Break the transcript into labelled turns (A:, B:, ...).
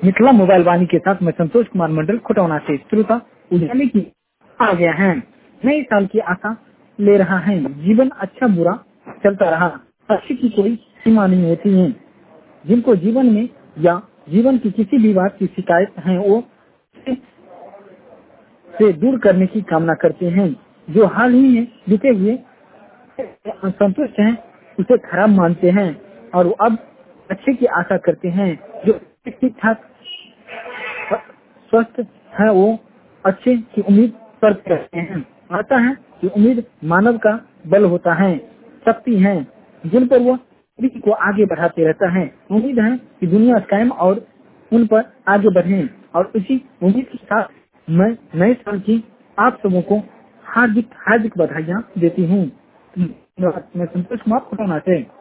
A: Mithila mobile वाणी के साथ मैं संतोष कुमार मंडल खुटौना से। श्रोता उजाले की आ गया है, नए साल की आशा ले रहा है। जीवन अच्छा बुरा चलता रहा, अच्छी की कोई सीमा नहीं होती है। जिनको जीवन में या जीवन की किसी भी बात की शिकायत है वो से दूर करने की कामना करते हैं। जो हाल ही में बीते हुए असंतुष्ट हैं उसे खराब मानते हैं और वो अब अच्छे की आशा करते हैं। जो ठीक ठाक स्वस्थ है वो अच्छे की उम्मीद करते रहते हैं। आता है कि उम्मीद मानव का बल होता है, शक्ति है जिन पर वो सभी को आगे बढ़ाते रहता है। उम्मीद है कि दुनिया कायम और उन पर आगे बढ़े और उसी उम्मीद के साथ मैं नए साल की आप सबों को हार्दिक हार्दिक बधाइयाँ देती हूँ। मैं संतोष कुमार खुटौना से।